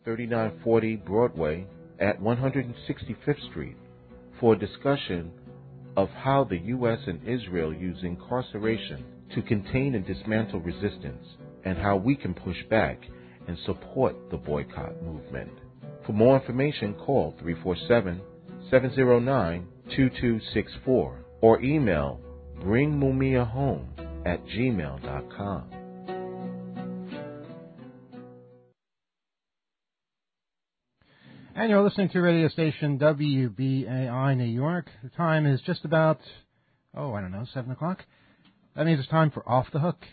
3940 Broadway at 165th Street for a discussion of how the U.S. and Israel use incarceration to contain and dismantle resistance, and how we can push back and support the boycott movement. For more information, call 347-709-2264 or email bringmumia@gmail.com. And you're listening to radio station WBAI New York. The time is just about, 7 o'clock. That means it's time for Off the Hook.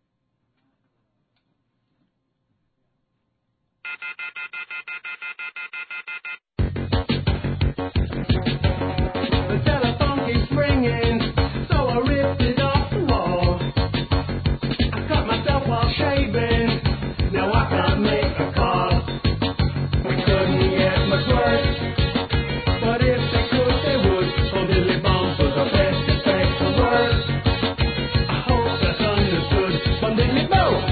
The telephone keeps ringing, so I ripped it off the wall. I cut myself while shaving, now I can't make a call. We couldn't get much worse, but if they could, they would. Oh, Billy Bones was the best to say the words. I hope that's understood from Billy Bones.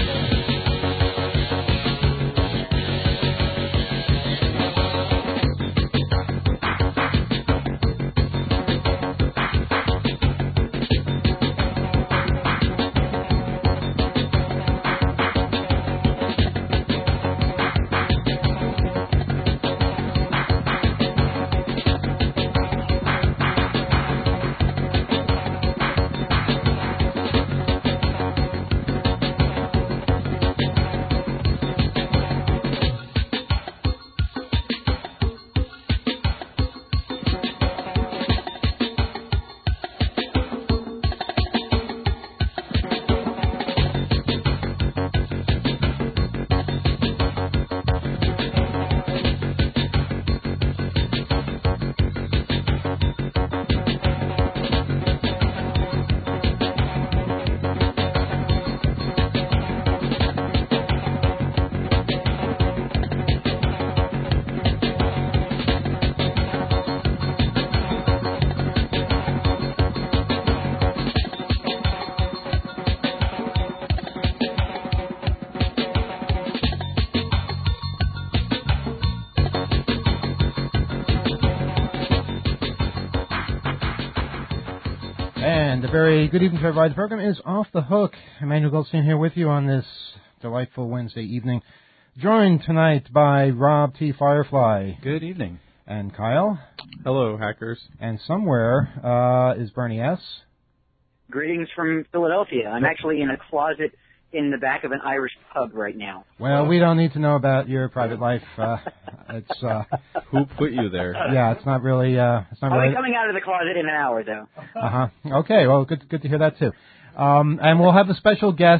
And a very good evening to everybody. The program is Off the Hook. Emmanuel Goldstein here with you on this delightful Wednesday evening. Joined tonight by Rob T. Firefly. Good evening. And Kyle. Hello, hackers. And somewhere is Bernie S. Greetings from Philadelphia. I'm actually in a closet in the back of an Irish pub right now. Well, we don't need to know about your private life. It's who put you there? Yeah, it's not really. I'll be coming out of the closet in an hour, though. Okay. Well, good to hear that too. And we'll have a special guest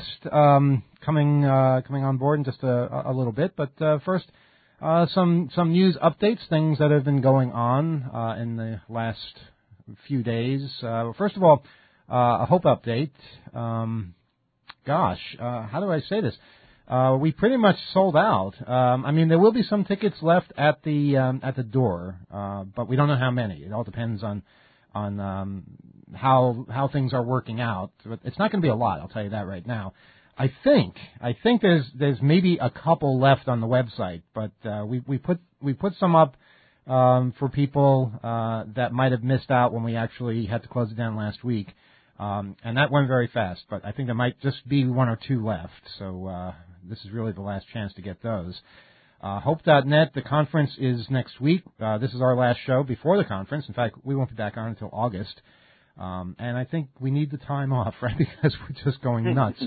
coming on board in just a little bit. But first, some news updates, things that have been going on in the last few days. First of all, a Hope update. How do I say this? We pretty much sold out. I mean, there will be some tickets left at the door, but we don't know how many. It all depends on how things are working out. But it's not going to be a lot. I'll tell you that right now. I think there's maybe a couple left on the website, but we put some up for people that might have missed out when we actually had to close it down last week. And that went very fast, but I think there might just be one or two left. So this is really the last chance to get those. Hope.net, the conference is next week. This is our last show before the conference. In fact, we won't be back on until August. And I think we need the time off, right, because we're just going nuts.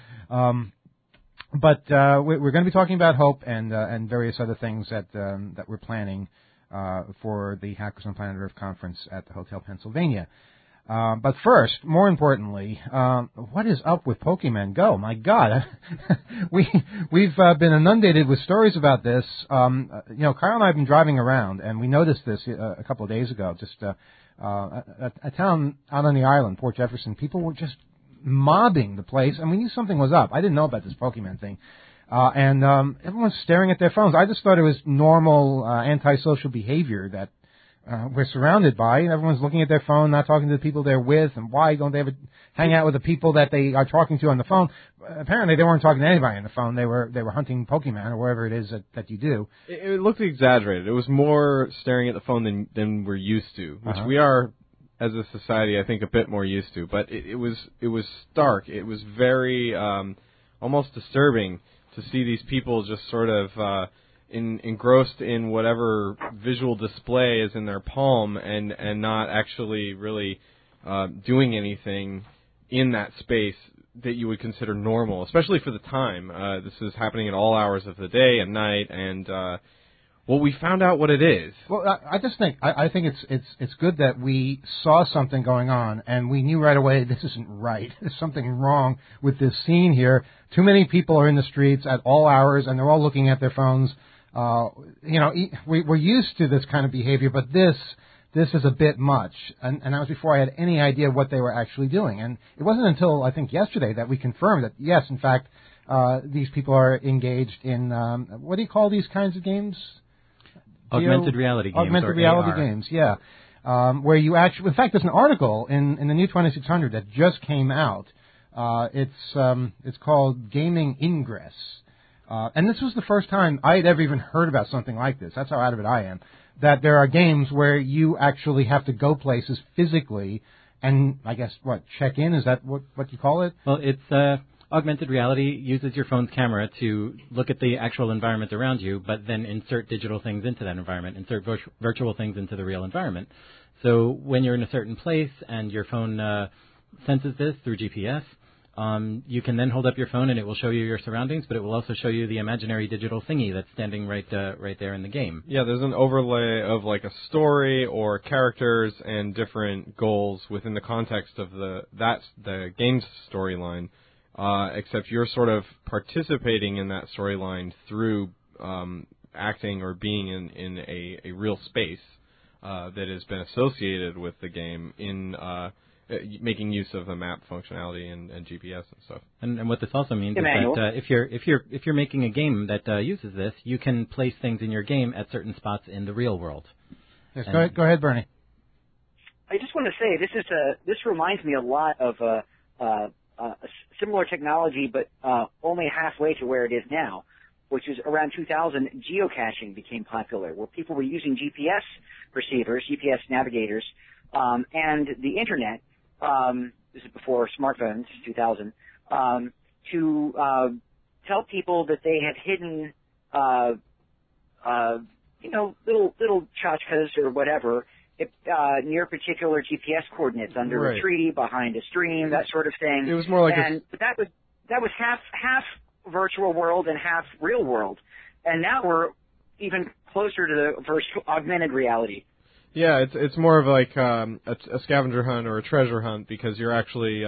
But we're going to be talking about Hope and various other things that we're planning for the Hackers on Planet Earth conference at the Hotel Pennsylvania. But first, more importantly, what is up with Pokemon Go? My God, we've been inundated with stories about this. Kyle and I have been driving around, and we noticed this a couple of days ago. Just a town out on the island, Port Jefferson, people were just mobbing the place, and we knew something was up. I didn't know about this Pokemon thing, and everyone's staring at their phones. I just thought it was normal antisocial behavior that we're surrounded by. Everyone's looking at their phone, not talking to the people they're with, and why don't they hang out with the people that they are talking to on the phone? Apparently, they weren't talking to anybody on the phone. They were hunting Pokemon or whatever it is that you do. It looked exaggerated. It was more staring at the phone than we're used to, which we are, as a society, I think, a bit more used to. But it was stark. It was very almost disturbing to see these people just sort of engrossed in whatever visual display is in their palm and not actually really doing anything in that space that you would consider normal, especially for the time. This is happening at all hours of the day and night, and well, we found out what it is. Well, I just think I think it's good that we saw something going on and we knew right away this isn't right. There's something wrong with this scene here. Too many people are in the streets at all hours and they're all looking at their phones. We're used to this kind of behavior, but this is a bit much. And that was before I had any idea what they were actually doing. And it wasn't until I think yesterday that we confirmed that yes, in fact, these people are engaged in what do you call these kinds of games? Augmented reality games. Augmented or reality AR. games, yeah. Where you actually, in fact, there's an article in the new 2600 that just came out. It's called Gaming Ingress. And this was the first time I had ever even heard about something like this. That's how out of it I am. That there are games where you actually have to go places physically and, I guess, check in? Is that what you call it? Well, it's augmented reality uses your phone's camera to look at the actual environment around you, but then insert digital things into that environment, insert virtual things into the real environment. So when you're in a certain place and your phone senses this through GPS, you can then hold up your phone and it will show you your surroundings, but it will also show you the imaginary digital thingy that's standing right there in the game. Yeah, there's an overlay of like a story or characters and different goals within the context of the game's storyline. Except you're sort of participating in that storyline through acting or being in a real space that has been associated with the game in making use of the map functionality and GPS and stuff. And what this also means is that if you're making a game that uses this, you can place things in your game at certain spots in the real world. Yes, go ahead, Bernie. I just want to say this reminds me a lot of a similar technology, but only halfway to where it is now, which is around 2000. Geocaching became popular, where people were using GPS receivers, GPS navigators, and the internet. This is before smartphones, 2000, to tell people that they had hidden, little tchotchkes or whatever. Near particular GPS coordinates under a tree, behind a stream, that sort of thing. It was more like but that was half virtual world and half real world, and now we're even closer to the augmented reality. Yeah, it's more of like a scavenger hunt or a treasure hunt because you're actually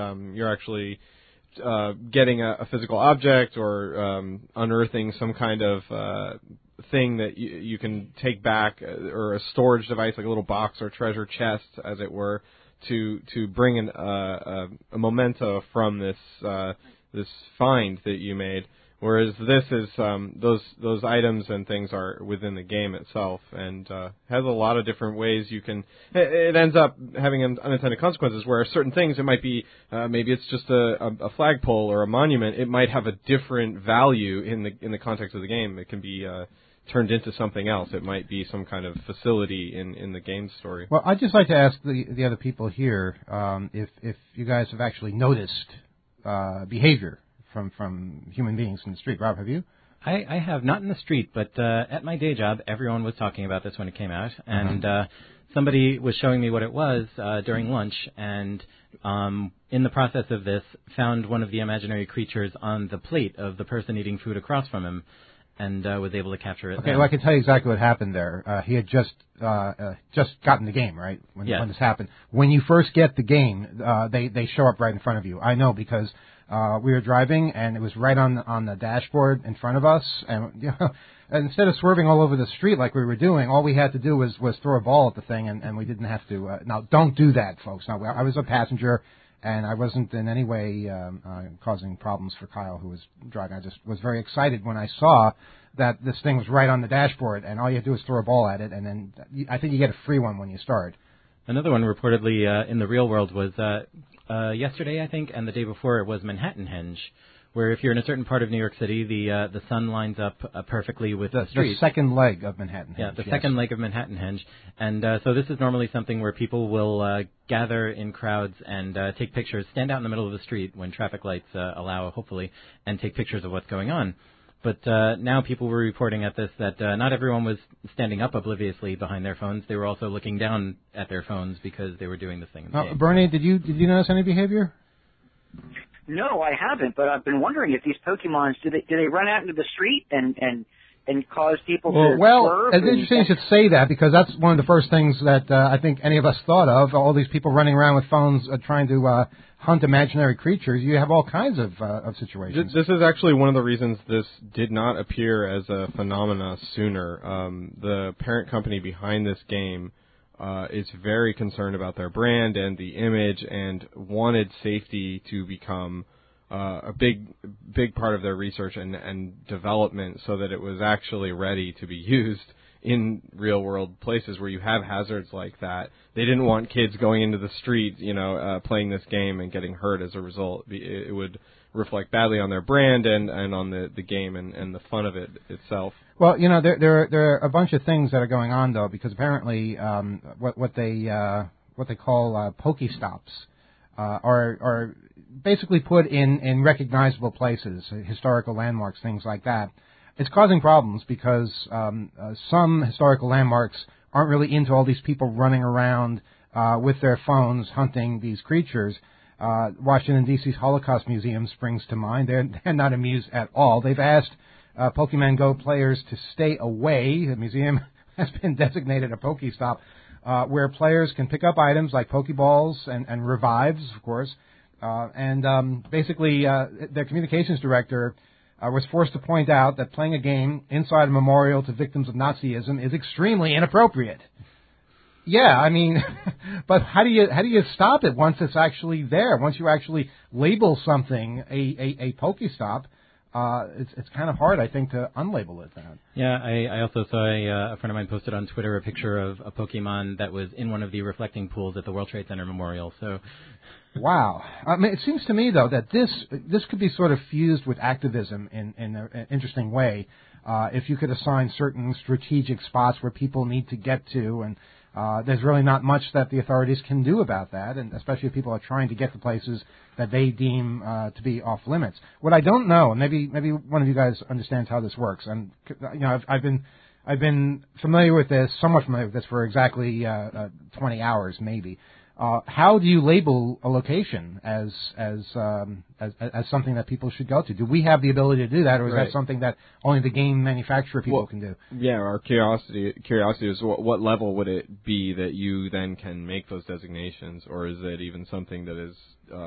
getting a physical object or unearthing some kind of thing that you can take back, or a storage device like a little box or treasure chest, as it were, to bring in a memento from this find that you made. Whereas this is those items and things are within the game itself, and has a lot of different ways you can. It ends up having unintended consequences where certain things, it might be maybe it's just a flagpole or a monument. It might have a different value in the context of the game. It can be turned into something else. It might be some kind of facility in the game story. Well, I'd just like to ask the other people here if you guys have actually noticed behavior from human beings in the street. Rob, have you? I have, not in the street, but at my day job, everyone was talking about this when it came out, and somebody was showing me what it was during lunch, and in the process of this, found one of the imaginary creatures on the plate of the person eating food across from him, and was able to capture it. Okay, well, I can tell you exactly what happened there. He had just gotten the game, right, when this happened. When you first get the game, they show up right in front of you. I know because we were driving, and it was right on the dashboard in front of us, and and instead of swerving all over the street like we were doing, all we had to do was throw a ball at the thing, and we didn't have to. Now, don't do that, folks. Now, I was a passenger, and I wasn't in any way causing problems for Kyle, who was driving. I just was very excited when I saw that this thing was right on the dashboard, and all you have to do is throw a ball at it, and then I think you get a free one when you start. Another one reportedly in the real world was yesterday, I think, and the day before it was Manhattan Henge, where if you're in a certain part of New York City, the sun lines up perfectly with the street. The second leg of Manhattan Henge. Yeah, the second leg of Manhattan Henge. And so this is normally something where people will gather in crowds and take pictures, stand out in the middle of the street when traffic lights allow, hopefully, and take pictures of what's going on. But now people were reporting at this that not everyone was standing up obliviously behind their phones. They were also looking down at their phones because they were doing this thing in the game. Bernie, did you notice any behavior? No, I haven't, but I've been wondering if these Pokemons, do they run out into the street and cause people to swerve? It's interesting you should say that, because that's one of the first things that I think any of us thought of, all these people running around with phones trying to hunt imaginary creatures. You have all kinds of situations. This is actually one of the reasons this did not appear as a phenomena sooner. The parent company behind this game is very concerned about their brand and the image, and wanted safety to become a big part of their research and development, so that it was actually ready to be used in real world places where you have hazards like that. They didn't want kids going into the street, playing this game and getting hurt as a result. It would reflect badly on their brand and on the game and the fun of it itself. Well, there are a bunch of things that are going on, though, because apparently what they call Pokestops are basically put in recognizable places, historical landmarks, things like that. It's causing problems because some historical landmarks aren't really into all these people running around with their phones hunting these creatures. Washington, D.C.'s Holocaust Museum springs to mind. They're not amused at all. They've asked Pokemon Go players to stay away. The museum has been designated a Pokestop, where players can pick up items like Pokeballs and revives, of course. Basically, their communications director was forced to point out that playing a game inside a memorial to victims of Nazism is extremely inappropriate. Yeah, I mean, but how do you stop it once it's actually there? Once you actually label something a Pokestop, it's kind of hard, I think, to unlabel it that. Yeah, I also saw a friend of mine posted on Twitter a picture of a Pokemon that was in one of the reflecting pools at the World Trade Center Memorial. So, wow. I mean, it seems to me, though, that this could be sort of fused with activism in an interesting way. If you could assign certain strategic spots where people need to get to, and there's really not much that the authorities can do about that, and especially if people are trying to get to places that they deem to be off limits. What I don't know, and maybe one of you guys understands how this works, and I've been familiar with this, somewhat familiar with this for exactly 20 hours, maybe. How do you label a location as something that people should go to? Do we have the ability to do that, or is that something that only the game manufacturer people can do? Yeah, our curiosity is what level would it be that you then can make those designations, or is it even something that is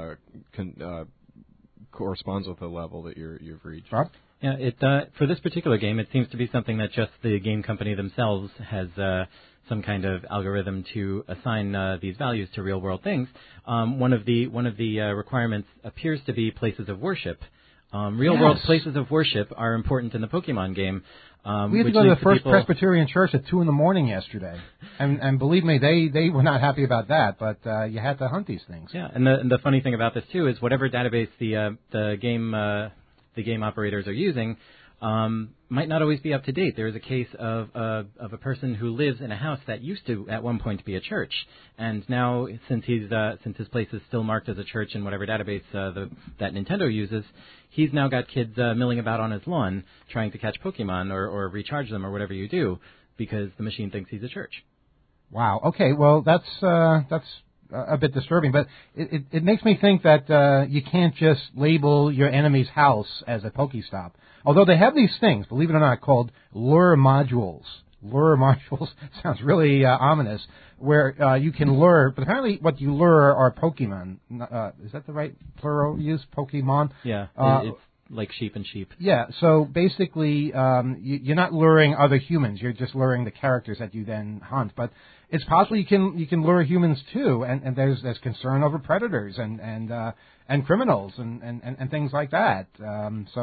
corresponds with the level that you've reached? Rob? Yeah, for this particular game, it seems to be something that just the game company themselves has some kind of algorithm to assign these values to real-world things. One of the requirements appears to be places of worship. Real-world places of worship are important in the Pokemon game. We had to go to the First Presbyterian Church at 2 a.m. yesterday, and believe me, they were not happy about that. But you had to hunt these things. Yeah, and the funny thing about this too is whatever database the game operators are using might not always be up to date. There is a case of a person who lives in a house that used to at one point be a church, and now since his place is still marked as a church in whatever database that Nintendo uses, he's now got kids milling about on his lawn trying to catch Pokemon or recharge them or whatever you do because the machine thinks he's a church. Wow. Okay. Well, that's a bit disturbing, but it makes me think that you can't just label your enemy's house as a Pokestop. Although they have these things, believe it or not, called lure modules. Lure modules sounds really ominous, where you can lure, but apparently what you lure are Pokemon. Is that the right plural use? Pokemon? Yeah, it's like sheep and sheep. Yeah, so basically you're not luring other humans, you're just luring the characters that you then hunt. But it's possible you can lure humans too, and there's concern over predators and criminals and things like that. So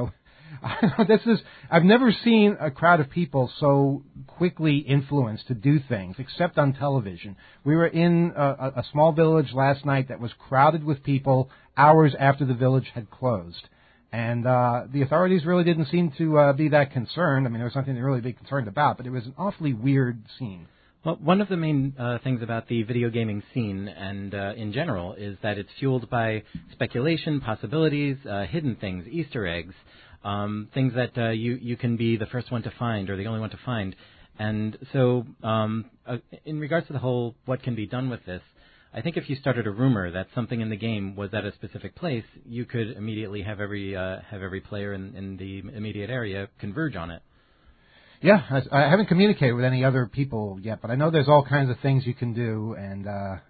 I've never seen a crowd of people so quickly influenced to do things, except on television. We were in a small village last night that was crowded with people hours after the village had closed. And the authorities really didn't seem to be that concerned. I mean, there was something to really be concerned about, but it was an awfully weird scene. Well, one of the main things about the video gaming scene and in general is that it's fueled by speculation, possibilities, hidden things, Easter eggs, things that you can be the first one to find or the only one to find. And so in regards to the whole what can be done with this, I think if you started a rumor that something in the game was at a specific place, you could immediately have every player in the immediate area converge on it. Yeah, I haven't communicated with any other people yet, but I know there's all kinds of things you can do, and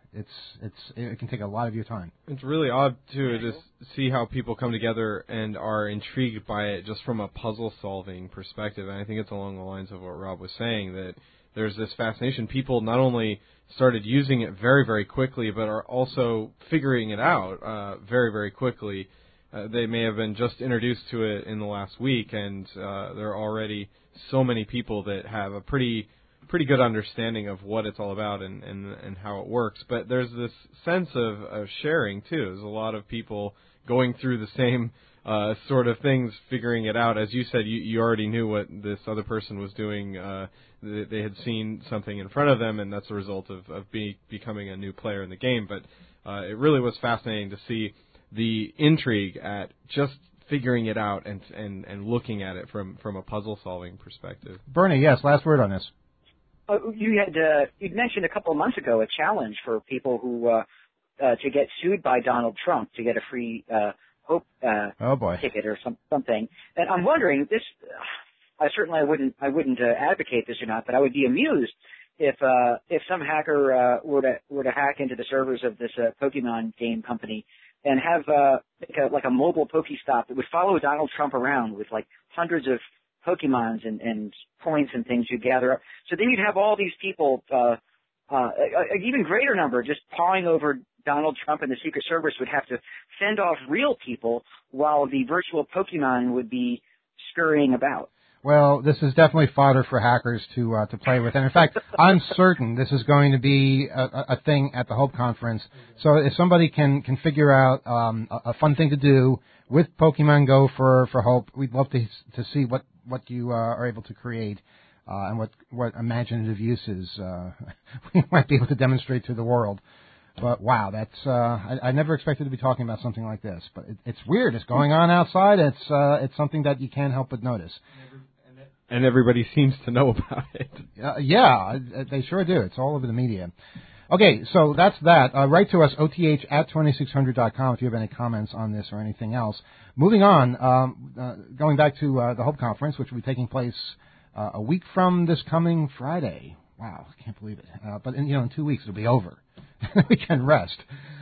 it can take a lot of your time. It's really odd to just see how people come together and are intrigued by it just from a puzzle-solving perspective. And I think it's along the lines of what Rob was saying, that there's this fascination. People not only started using it very, very quickly, but are also figuring it out very, very quickly. They may have been just introduced to it in the last week, and there are already so many people that have a pretty good understanding of what it's all about and how it works. But there's this sense of sharing, too. There's a lot of people going through the same sort of things, figuring it out. As you said, you already knew what this other person was doing. They had seen something in front of them, and that's a result of becoming a new player in the game. But it really was fascinating to see the intrigue at just figuring it out and looking at it from a puzzle-solving perspective. Bernie, yes, last word on this. You'd mentioned a couple of months ago a challenge for people who to get sued by Donald Trump to get a free Hope ticket or something. And I'm wondering, this I wouldn't advocate this or not, but I would be amused if some hacker were to hack into the servers of this Pokemon game company and have like a mobile Pokestop that would follow Donald Trump around with like hundreds of Pokemons and points and things you gather up. So then you'd have all these people, an even greater number, just pawing over Donald Trump, and the Secret Service would have to fend off real people while the virtual Pokemon would be scurrying about. Well, this is definitely fodder for hackers to play with. And in fact, I'm certain this is going to be a thing at the Hope Conference. So if somebody can figure out a fun thing to do with Pokemon Go for Hope, we'd love to see what you are able to create and what imaginative uses we might be able to demonstrate to the world. But wow, that's I never expected to be talking about something like this. But it's weird. It's going on outside. It's something that you can't help but notice. And everybody seems to know about it. Yeah, they sure do. It's all over the media. Okay, so that's that. Write to us, oth@2600.com, if you have any comments on this or anything else. Moving on, going back to the Hope Conference, which will be taking place a week from this coming Friday. Wow, I can't believe it. But in 2 weeks it'll be over. We can rest.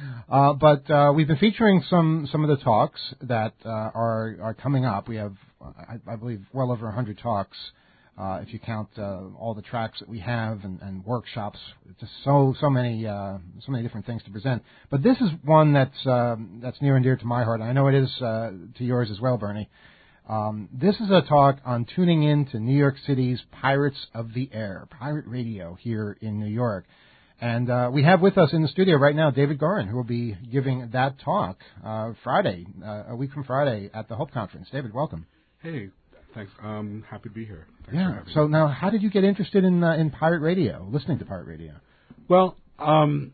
But we've been featuring some of the talks that are coming up. We have, I believe, well over 100 talks, if you count all the tracks that we have and workshops. Just so many different things to present. But this is one that's near and dear to my heart. I know it is to yours as well, Bernie. This is a talk on tuning in to New York City's Pirates of the Air, pirate radio here in New York. And we have with us in the studio right now David Gorin, who will be giving that talk Friday, a week from Friday, at the Hope Conference. David, welcome. Hey, thanks. I'm happy to be here. Thanks yeah. for having So me. now, how did you get interested in pirate radio, listening to pirate radio? Well, I'm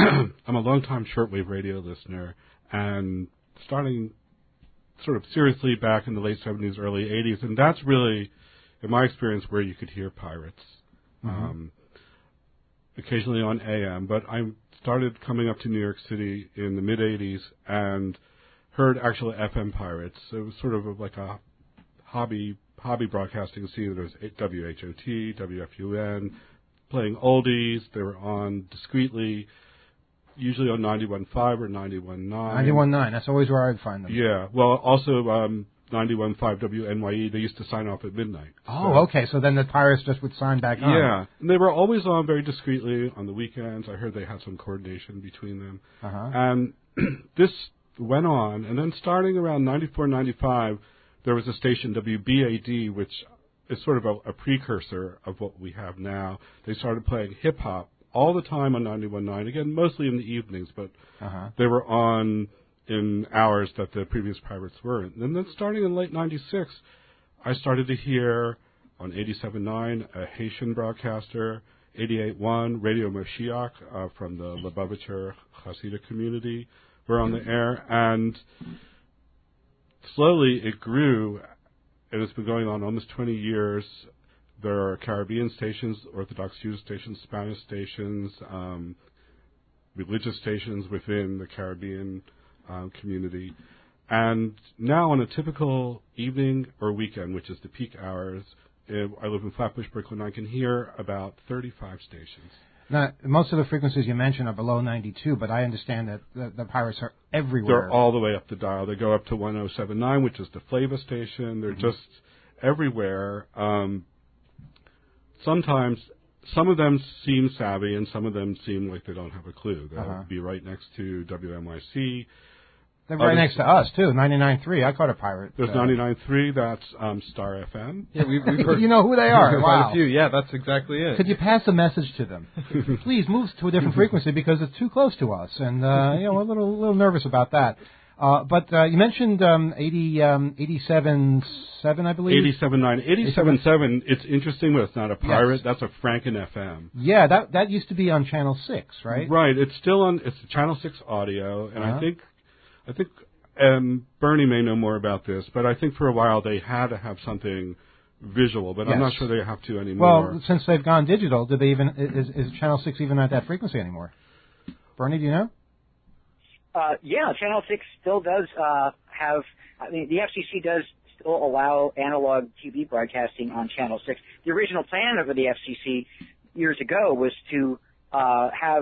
a longtime shortwave radio listener, and starting sort of seriously back in the late 70s, early 80s, and that's really, in my experience, where you could hear pirates. Mm-hmm. Occasionally on AM, but I started coming up to New York City in the mid-'80s and heard actual FM pirates. It was sort of like a hobby broadcasting scene. There was WHOT, WFUN, playing oldies. They were on discreetly, usually on 91.5 or 91.9. 91.9, that's always where I'd find them. Yeah, well, also 91.5 WNYE, they used to sign off at midnight. Oh, okay, so then the pirates just would sign back on. Yeah, and they were always on very discreetly on the weekends. I heard they had some coordination between them. And this went on, and then starting around 94, 95, there was a station, WBAD, which is sort of a precursor of what we have now. They started playing hip-hop all the time on 91.9, again, mostly in the evenings, but they were on in hours that the previous pirates weren't. And then starting in late 96, I started to hear on 87.9 a Haitian broadcaster, 88.1 Radio Moshiach from the Lubavitcher Hasidic community were on the air, and slowly it grew, and it's been going on almost 20 years. There are Caribbean stations, Orthodox Jewish stations, Spanish stations, religious stations within the Caribbean community. And now on a typical evening or weekend, which is the peak hours, I live in Flatbush, Brooklyn, I can hear about 35 stations. Now, most of the frequencies you mentioned are below 92, but I understand that the pirates are everywhere. They're all the way up the dial. They go up to 107.9, which is the Flava station. They're just everywhere. Sometimes some of them seem savvy, and some of them seem like they don't have a clue. They'll be right next to WNYC. They're right next to us, too, 99.3. I caught a pirate. There's 99.3. That's Star FM. Yeah, we've heard. You know who they are. Quite Wow. a few. Yeah, that's exactly it. Could you pass a message to them? Please move to a different frequency because it's too close to us, and we're a little nervous about that. But you mentioned 87.7, I believe. 87.9, 87.7. It's interesting, but it's not a pirate. Yes. That's a Franken FM. Yeah, that used to be on Channel 6, right? Right. It's still on. It's Channel 6 audio, and I think Bernie may know more about this, but I think for a while they had to have something visual, but I'm not sure they have to anymore. Well, since they've gone digital, do they even is Channel 6 even at that frequency anymore? Bernie, do you know? Yeah, Channel 6 still does have. I mean, the FCC does still allow analog TV broadcasting on Channel 6. The original plan of the FCC years ago was to have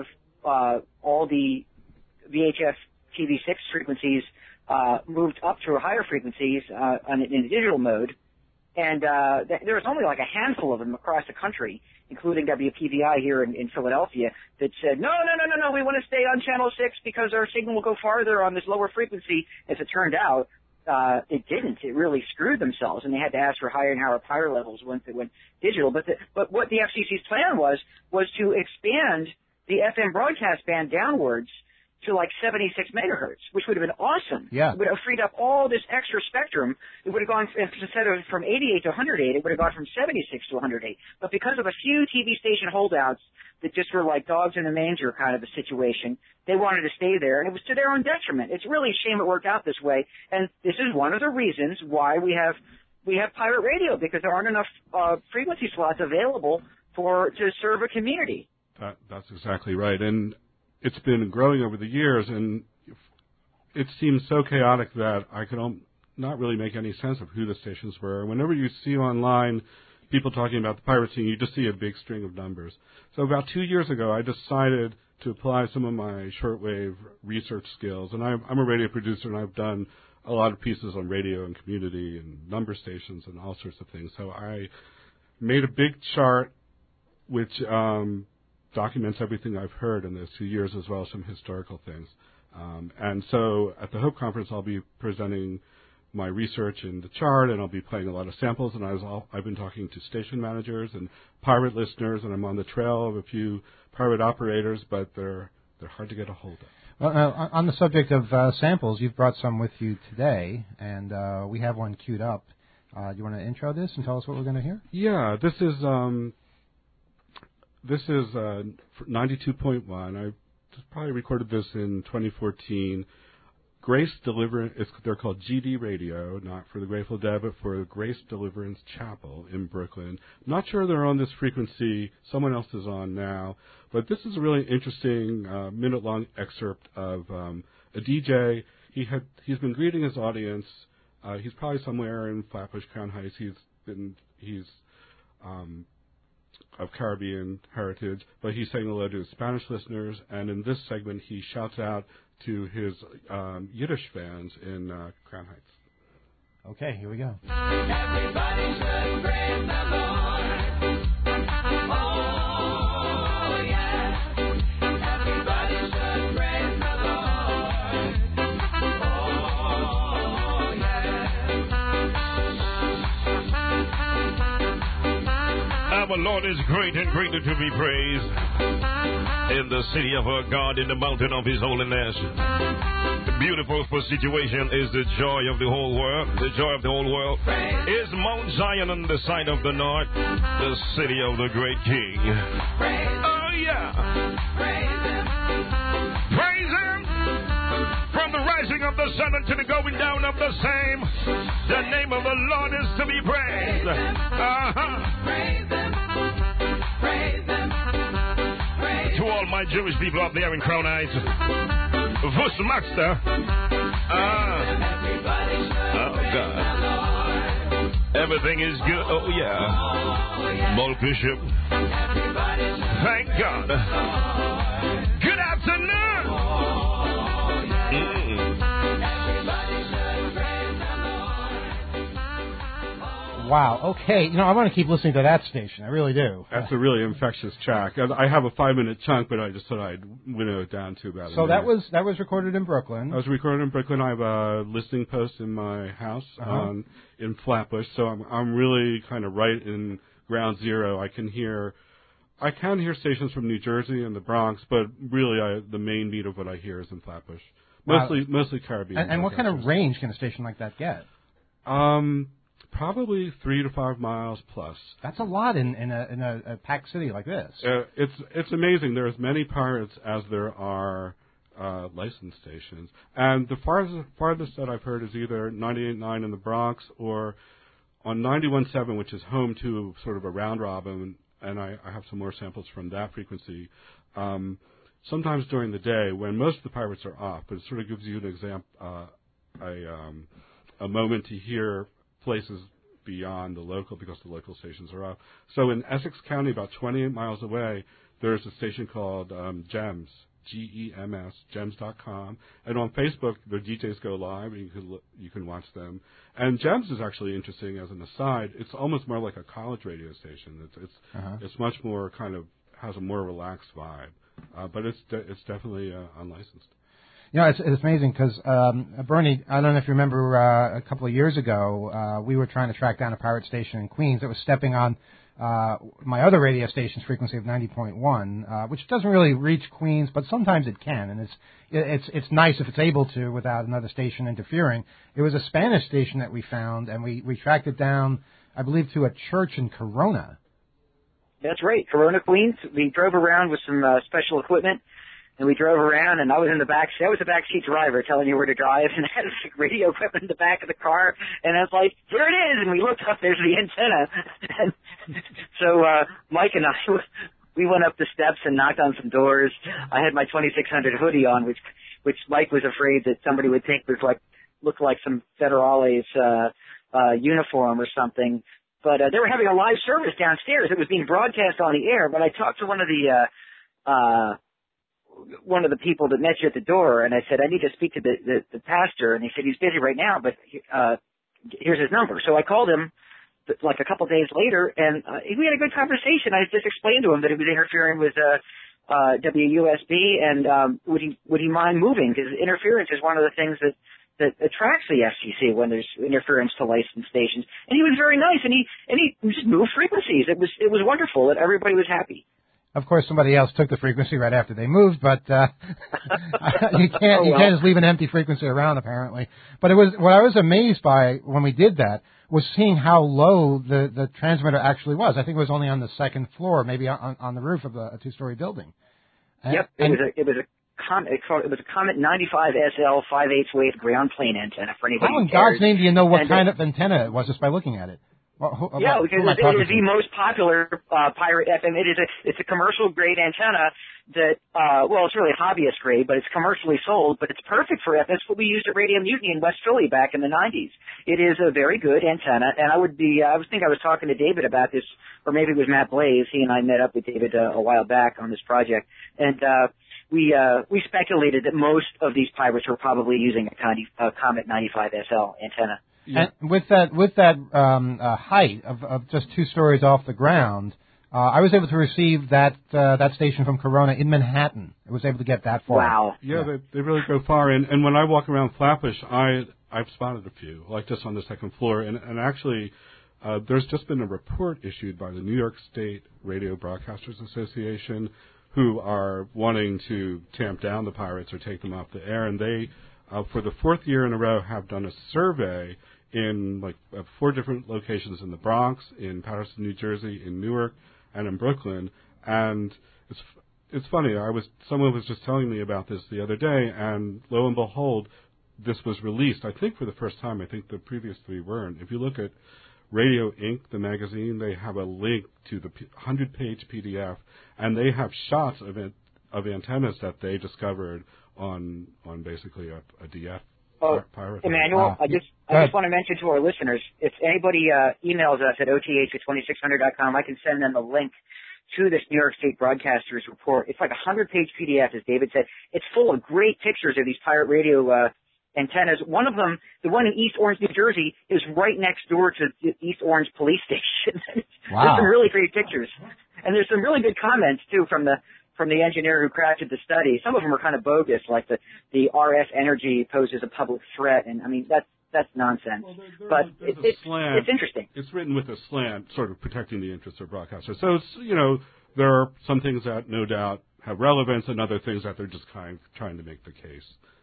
all the VHF TV6 frequencies moved up to higher frequencies in digital mode, and there was only like a handful of them across the country, including WPVI here in Philadelphia, that said, no, we want to stay on Channel 6 because our signal will go farther on this lower frequency. As it turned out, it didn't. It really screwed themselves, and they had to ask for higher and higher power levels once it went digital. But what the FCC's plan was to expand the FM broadcast band downwards to like 76 megahertz, which would have been awesome. Yeah. It would have freed up all this extra spectrum. It would have gone, instead of from 88 to 108, it would have gone from 76 to 108. But because of a few TV station holdouts that just were like dogs in a manger kind of a situation, they wanted to stay there, and it was to their own detriment. It's really a shame it worked out this way, and this is one of the reasons why we have pirate radio, because there aren't enough frequency slots available to serve a community. That's exactly right, and it's been growing over the years, and it seems so chaotic that I could not really make any sense of who the stations were. Whenever you see online people talking about the pirate scene, you just see a big string of numbers. So about 2 years ago, I decided to apply some of my shortwave research skills, and I'm a radio producer, and I've done a lot of pieces on radio and community and number stations and all sorts of things. So I made a big chart which documents everything I've heard in those 2 years, as well as some historical things. And so at the Hope Conference, I'll be presenting my research in the chart, and I'll be playing a lot of samples. And I've been talking to station managers and pirate listeners, and I'm on the trail of a few pirate operators, but they're hard to get a hold of. Well, on the subject of samples, you've brought some with you today, and we have one queued up. Do you want to intro this and tell us what we're going to hear? Yeah, this is 92.1. I probably recorded this in 2014. Grace Deliverance, they're called GD Radio, not for the Grateful Dead, but for Grace Deliverance Chapel in Brooklyn. Not sure they're on this frequency. Someone else is on now. But this is a really interesting minute-long excerpt of a DJ. He's been greeting his audience. He's probably somewhere in Flatbush, Crown Heights. He's of Caribbean heritage, but he's saying hello to his Spanish listeners, and in this segment he shouts out to his Yiddish fans in Crown Heights. Okay, here we go. Everybody should praise the Lord. Oh, yeah. Everybody should praise the Lord. Oh, yeah. our Lord is great and greatly to be praised. In the city of our God, in the mountain of his holiness. The beautiful situation is the joy of the whole world. The joy of the whole world is Mount Zion on the side of the north, the city of the great King. Oh, yeah. Praise him. From the rising of the sun until the going down of the same, the name of the Lord is to be praised. To all my Jewish people out there in Crown Heights, Vus Maxter. Oh, God. Everything is good. Oh, yeah. Bold Bishop. Thank God. Good afternoon. Wow. Okay. You know, I want to keep listening to that station. I really do. That's a really infectious track. I have a 5-minute chunk, but I just thought I'd winnow it down to about a minute. that was recorded in Brooklyn. I was recorded in Brooklyn. I have a listening post in my house in Flatbush, so I'm really kind of right in ground zero. I can hear stations from New Jersey and the Bronx, but really the main beat of what I hear is in Flatbush. Mostly Caribbean. And what kind of range can a station like that get? Probably 3 to 5 miles plus. That's a lot in a packed city like this. It's amazing. There are as many pirates as there are licensed stations. And the farthest that I've heard is either 98.9 in the Bronx or on 91.7, which is home to sort of a round robin. And I have some more samples from that frequency. Sometimes during the day when most of the pirates are off, but it sort of gives you an example, a moment to hear places beyond the local because the local stations are off. So in Essex County, about 28 miles away, there's a station called GEMS, GEMS, GEMS.com. And on Facebook, their DJs go live, and you can watch them. And GEMS is actually interesting as an aside. It's almost more like a college radio station. It's much more kind of has a more relaxed vibe, but it's definitely unlicensed. You know, it's amazing because, Bernie, I don't know if you remember a couple of years ago, we were trying to track down a pirate station in Queens that was stepping on my other radio station's frequency of 90.1, which doesn't really reach Queens, but sometimes it can, and it's nice if it's able to without another station interfering. It was a Spanish station that we found, and we tracked it down, I believe, to a church in Corona. That's right, Corona, Queens. We drove around with some special equipment. And we drove around, and I was in the back seat. I was the backseat driver telling you where to drive, and I had radio equipment in the back of the car. And I was like, here it is. And we looked up, there's the antenna. And so Mike and I, we went up the steps and knocked on some doors. I had my 2600 hoodie on, which Mike was afraid that somebody would think looked like some Federales uniform or something. But they were having a live service downstairs. It was being broadcast on the air. But I talked to one of the people that met you at the door, and I said, I need to speak to the pastor, and he said, he's busy right now, but here's his number. So I called him like a couple of days later, and we had a good conversation. I just explained to him that it was interfering with WUSB, and would he mind moving? Because interference is one of the things that attracts the FCC when there's interference to licensed stations. And he was very nice, and he just moved frequencies. It was wonderful, and everybody was happy. Of course, somebody else took the frequency right after they moved, but you can't just leave an empty frequency around, apparently. But what I was amazed by when we did that was seeing how low the transmitter actually was. I think it was only on the second floor, maybe on the roof of a two-story building. Yep, it was a Comet 95 SL 5/8 wave ground plane antenna for anybody. How in God's name do you know what kind of antenna it was just by looking at it? Because it was the most popular pirate FM. It's a commercial grade antenna that it's really hobbyist grade, but it's commercially sold. But it's perfect for FM. It's what we used at Radio Mutiny in West Philly back in the 90s. It is a very good antenna, and I was talking to David about this, or maybe it was Matt Blaze. He and I met up with David a while back on this project, and we speculated that most of these pirates were probably using a Comet 95 SL antenna. Yeah. And with that height of just 2 stories off the ground, I was able to receive that station from Corona in Manhattan. I was able to get that far. Wow. Yeah. They really go far. And when I walk around Flatbush, I've spotted a few, like just on the second floor. And actually, there's just been a report issued by the New York State Radio Broadcasters Association, who are wanting to tamp down the pirates or take them off the air, and they, for the fourth year in a row, have done a survey in 4 different locations in the Bronx, in Paterson, New Jersey, in Newark, and in Brooklyn. And it's funny. Someone was just telling me about this the other day, and lo and behold, this was released. I think for the first time. I think the previous 3 weren't. If you look at Radio Inc., the magazine, they have a link to the 100-page PDF, and they have shots of antennas that they discovered on basically a DF. Pirate. Emmanuel, I just want to mention to our listeners, if anybody emails us at oth@2600.com, I can send them a link to this New York State Broadcasters report. It's like a 100-page PDF, as David said. It's full of great pictures of these pirate radio antennas. One of them, the one in East Orange, New Jersey, is right next door to the East Orange police station. Wow. There's some really great pictures. And there's some really good comments, too, from the engineer who crafted the study. Some of them are kind of bogus, like the RF energy poses a public threat. And, I mean, that's nonsense. But it's interesting. It's written with a slant, sort of protecting the interests of broadcasters. So, there are some things that no doubt have relevance and other things that they're just trying to make the case.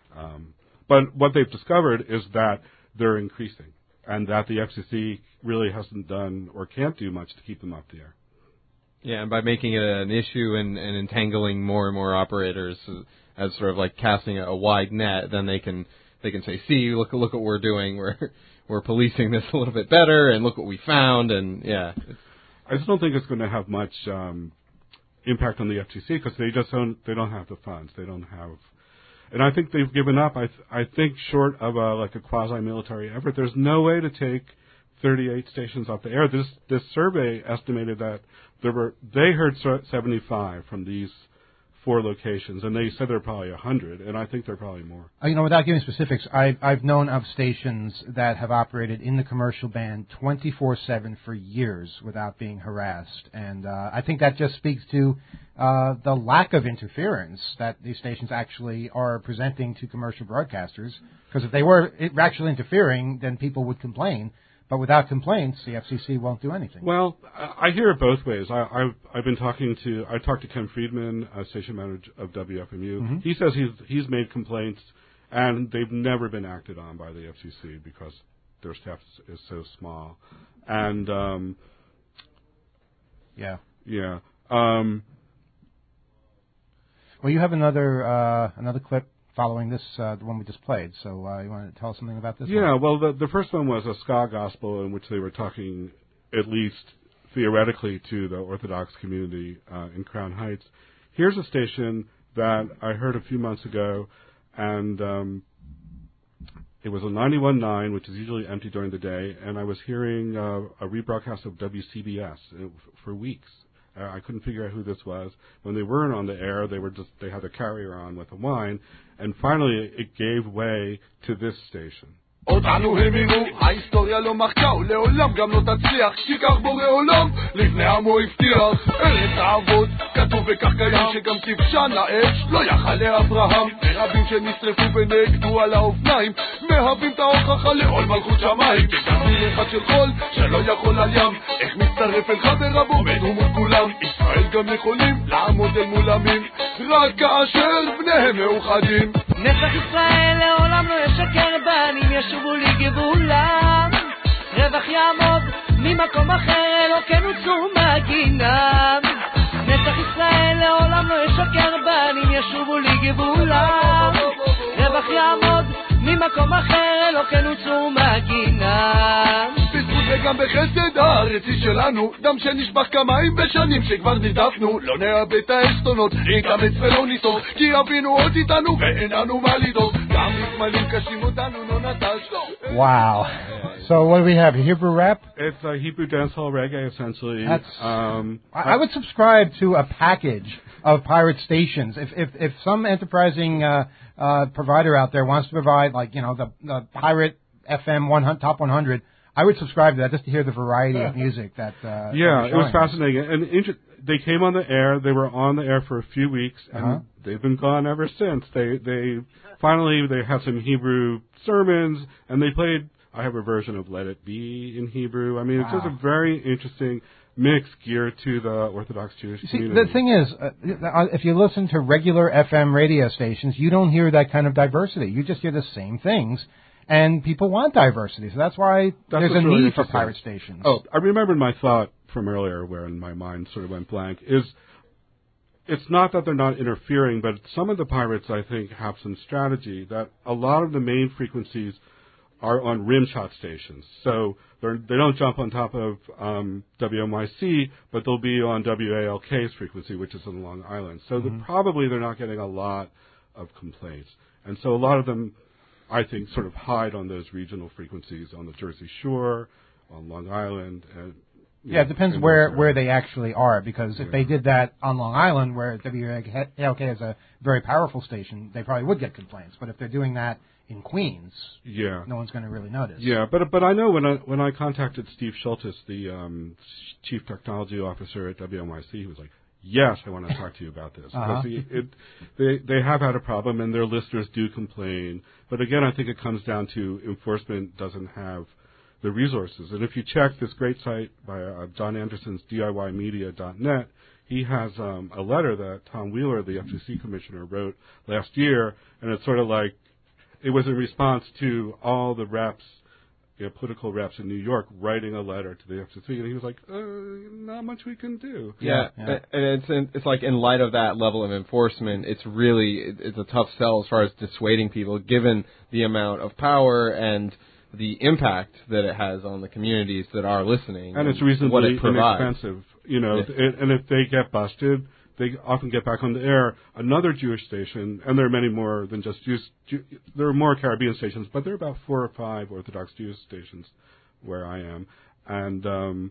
But what they've discovered is that they're increasing, and that the FCC really hasn't done or can't do much to keep them off the air. Yeah, and by making it an issue and entangling more and more operators as sort of like casting a wide net, then they can say, see, look what we're doing. We're policing this a little bit better, and look what we found. And yeah, I just don't think it's going to have much impact on the FCC because they don't have the funds. They don't have. And I think they've given up. I think short of a quasi-military effort, there's no way to take 38 stations off the air. This survey estimated that they heard 75 from these 4 locations, and they said there are probably 100, and I think there are probably more. Without giving specifics, I've known of stations that have operated in the commercial band 24/7 for years without being harassed, and I think that just speaks to the lack of interference that these stations actually are presenting to commercial broadcasters. Because if they were actually interfering, then people would complain. But without complaints, the FCC won't do anything. Well, I hear it both ways. I've been talking to Ken Friedman, station manager of WFMU. Mm-hmm. He says he's made complaints, and they've never been acted on by the FCC because their staff is so small. And yeah. Well, you have another clip following this, the one we just played. So you want to tell us something about this? Yeah, one? Well, the first one was a ska gospel in which they were talking, at least theoretically, to the Orthodox community in Crown Heights. Here's a station that I heard a few months ago, and it was a 91.9, which is usually empty during the day, and I was hearing a rebroadcast of WCBS for weeks. I couldn't figure out who this was. When they weren't on the air, they had a carrier on with a wine, and finally it gave way to this station. אותנו האמינו, ההיסטוריה לא מחקה ולעולם גם לא תצליח כי כך בורא עולם לפני עמו הבטיח ארץ האבות כתוב וכך קיים שגם תפשן האש לא יכל לאברהם ורבים שנשרפו ונגדו על האופניים מהווים את ההוכחה לעול מלכות שמיים וגם מין אחד של חול שלא יכול על ים איך מצטרף אל חבר עומד מול כולם ישראל גם יכולים לעמוד אל מול עמים רק כאשר בניהם מאוחדים נצח ישראל לעולם לא ישקר בנים ישובו לי גבולם רווח יעמוד ממקום אחר אלוקינו צור מגינם נצח ישראל לעולם לא ישקר בנים ישובו לי גבולם רווח יעמוד ממקום אחר אלוקינו צור מגינם בזכות וגם בחסד הארץ היא שלנו דם שנשפך כמיים בשנים שכבר נרדפנו לא נאבד את האסטונות נתאמץ ולא ניסור כי אבינו עוד איתנו ואין לנו מה לדאוג גם נתמלים קשים אותנו לא נטש Wow. So what do we have? Hebrew rap? It's a Hebrew dancehall reggae, essentially. I would subscribe to a package of pirate stations. If some enterprising provider out there wants to provide, the pirate FM top 100, I would subscribe to that just to hear the variety of music that. It was fascinating, and they came on the air. They were on the air for a few weeks, and they've been gone ever since. They finally had some Hebrew sermons, and they played I have a version of Let It Be in Hebrew. I mean, it's just Wow. a very interesting mix geared to the Orthodox Jewish See, community. the thing is, if you listen to regular FM radio stations, you don't hear that kind of diversity. You just hear the same things, and people want diversity. So that's why there's a what's really need for interesting. pirate stations. Oh, I remembered my thought from earlier when my mind sort of went blank, is it's not that they're not interfering, but some of the pirates, I think, have some strategy that a lot of the main frequencies are on rimshot stations. So they don't jump on top of WNYC, but they'll be on WALK's frequency, which is in Long Island. So probably they're not getting a lot of complaints. And so a lot of them, I think, sort of hide on those regional frequencies on the Jersey Shore, on Long Island. And, yeah, it depends where they actually are, because if they did that on Long Island, where WALK is a very powerful station, they probably would get complaints. But if they're doing that in Queens, no one's going to really notice. Yeah, but I know when I contacted Steve Schultes, the chief technology officer at WNYC, he was like, "Yes, I want to talk to you about this." Because they have had a problem, and their listeners do complain. But again, I think it comes down to enforcement doesn't have the resources. And if you check this great site by John Anderson's DIYmedia.net, he has a letter that Tom Wheeler, the FCC commissioner, wrote last year, and it's sort of like, it was in response to all the reps, political reps in New York, writing a letter to the FCC, and he was like, "Not much we can do." Yeah. And it's like, in light of that level of enforcement, it's a tough sell as far as dissuading people, given the amount of power and the impact that it has on the communities that are listening, and it's reasonably inexpensive. And if they get busted, they often get back on the air. Another Jewish station, and there are many more than just Jews. There are more Caribbean stations, but there are about 4 or 5 Orthodox Jewish stations where I am, and